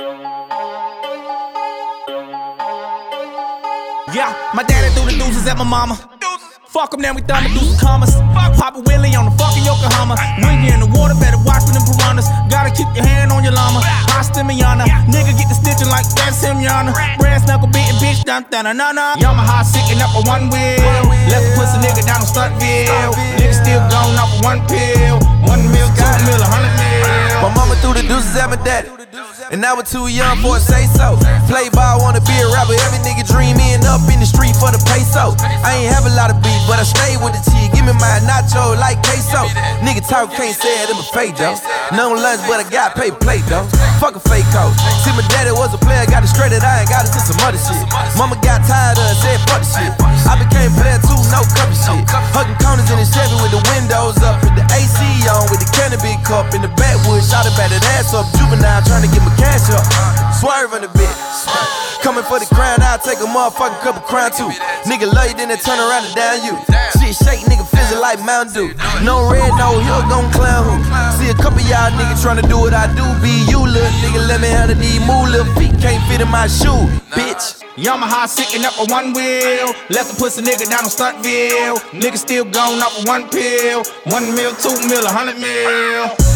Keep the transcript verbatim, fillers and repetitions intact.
Yeah, my daddy threw the deuces at my mama. Fuck 'em, now we thumbin' do some commas. Papa Willie on the fucking Yokohama. When you in the water, better watch for them piranhas. Gotta keep your hand on your llama. Hostia Miana, nigga get the stitching like that's him, Yana. Brass knuckle beating bitch, dun dun dun dun dun. Yamaha sitting up a one wheel. Left the pussy nigga down on Stuntville. Nigga still gone off of one pill. One mil, two mil, a hundred mil. My mama threw the deuces at my daddy, and I was too young for a say so. Play ball, wanna be a rapper. Every nigga dream end up in the street for the peso. I ain't have a lot of beef, but I stay with the T. Give me my nacho like queso. Nigga talk, can't say it in my face, though. No lunch, but I got paid plate, though. Fuck a fake coat. See, my daddy was a player, got it straight that I ain't got it to some other shit. Mama got tired of it, said fuck the shit. I became player too, no cover shit. Hugging corners in the Chevy with the windows up, with the A C on, with the cannabis cup in the backwood. Shot a batted ass up, juvenile trying to get my cash up. Swerve on the bit. Coming for the crown, I'll take a motherfucking cup of crown too. Nigga love you, then they turn around and down you. Shit shake, nigga fizzle like Mountain Dew. No red, no hill, gon' clown who. See a couple y'all niggas tryna do what I do. Be you, little nigga, let me handle these move. Little feet can't fit in my shoe, bitch. Yamaha sitting up a one wheel. Left the pussy nigga down on Stuntville. Nigga still gone off of one pill. One mil, two mil, a hundred mil.